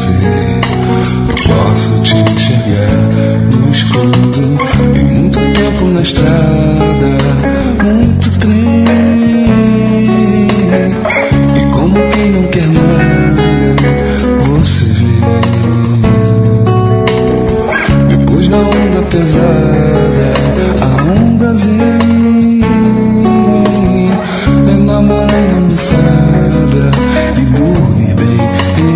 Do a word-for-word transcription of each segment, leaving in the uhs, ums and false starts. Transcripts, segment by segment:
você. Eu posso te enxergar no escuro. Tem muito tempo na estrada, muito trem. E como quem não quer nada, você vê. Depois da onda pesada, a onda zen. É namorar na almofada e dormir bem.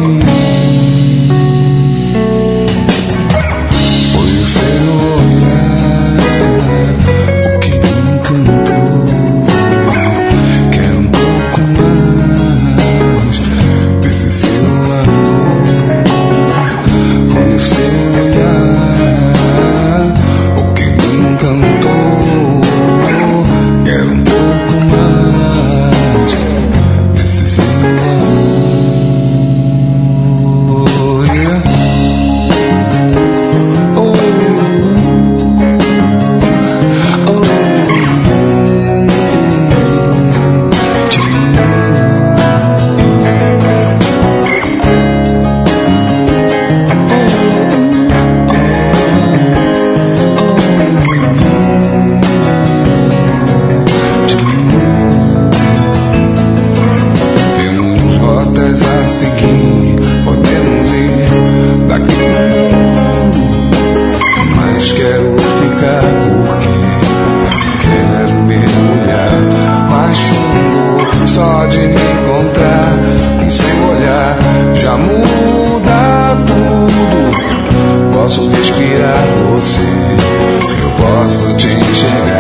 Foi o seu olhar o que me encantou. Quero um pouco mais desse seu amor. Foi o seu olhar o que me encantou. Quero um pouco mais desse seu amor. Yeah. Oh, oh, temos rotas a seguir, podemos ir daqui pro mundo, mas quero ficar porque quero mergulhar mais fundo. Só de me encontrar com seu olhar já muda tudo. Posso respirar você, eu posso te enxergar.